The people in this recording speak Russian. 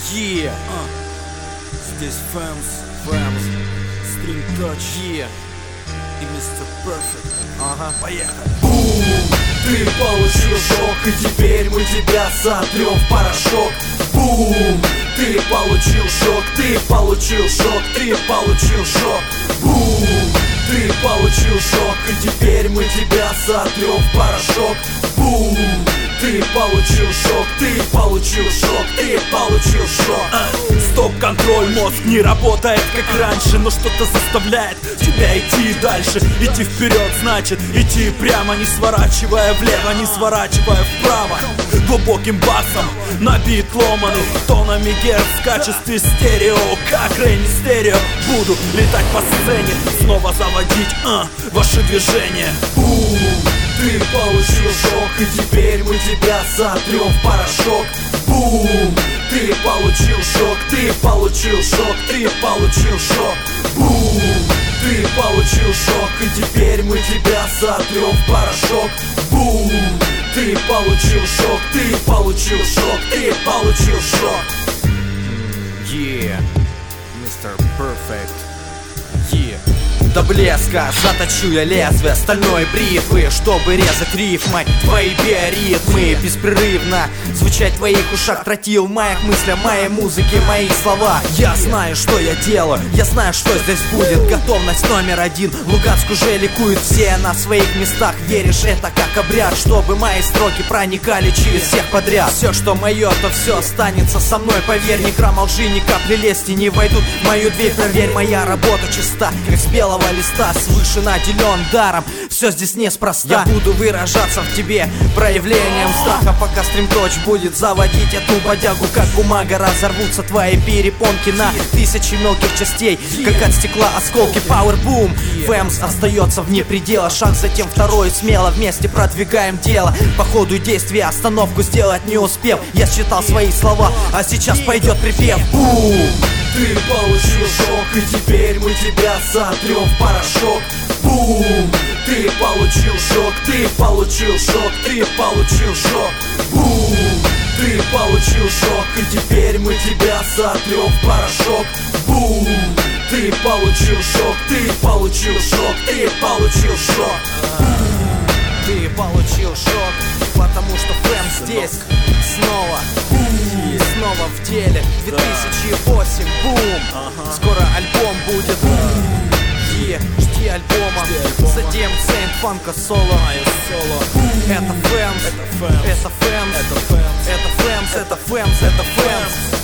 Yeah. Здесь Фэмс, Стрим Touch, yeah. И Mr. Perfect. Ага, поехали. Бум! Ты получил шок, и теперь мы тебя сотрем в порошок. Бум! Ты получил шок, ты получил шок, ты получил шок. Бум! Ты получил шок, и теперь мы тебя сотрем в порошок. Бум! Ты получил шок, ты получил шок, ты получил шок. Стоп-контроль, мозг не работает как раньше, но что-то заставляет тебя идти дальше. Идти вперед значит идти прямо, не сворачивая влево, не сворачивая вправо. Глубоким басом набит ломаный тонами герц в качестве стерео. Как Рэй Мистерио буду летать по сцене, снова заводить ваши движения. Бум! Ты получил шок, и теперь мы тебя сотрем в порошок. Бум! Ты получил шок, ты получил шок, ты получил шок. Бум! Ты получил шок, и теперь мы тебя сотрем в порошок. Бум! Ты получил шок, ты получил шок, ты получил шок. Yeah, Mr. Perfect. Yeah. До блеска заточу я лезвие стальной бритвы, чтобы резать рифмой твои биоритмы. Беспрерывно звучать в твоих ушах, тротил в моих мыслях, моей музыке, мои слова. Я знаю, что я делаю, я знаю, что здесь будет. Готовность номер один, Луганск уже ликует, все на своих местах. Веришь, это как обряд, чтобы мои строки проникали через всех подряд. Все, что мое, то все останется со мной, поверь. Ни грамма лжи, ни капли лести не войдут в мою дверь, проверь. Моя работа чиста, как с белого листа, свыше наделен даром. Все здесь неспроста. Я буду выражаться в тебе проявлением страха, пока Стрим Touch будет заводить эту бодягу. Как бумага разорвутся твои перепонки на тысячи мелких частей, как от стекла осколки. Power Boom, Фэмс остается вне предела. Шаг, затем второй, смело вместе продвигаем дело. По ходу действия остановку сделать не успев, я считал свои слова, а сейчас пойдет припев. Бум! Ты получил шок, и теперь мы тебя сотрем в порошок. Бум! Ты получил шок, ты получил шок, ты получил шок. Бум! Ты получил шок, и теперь мы тебя сотрем в порошок. Бум! Ты получил шок, ты получил шок, ты получил шок. Ты получил шок, потому что Фэмс здесь снова. Снова в деле, 2008, бум. Скоро альбом будет. Жди альбома. Затем Сейнт Фанка соло. Это Фэмс, это Фэмс, это Фэмс, это Фэмс, это Фэмс, это Фэмс.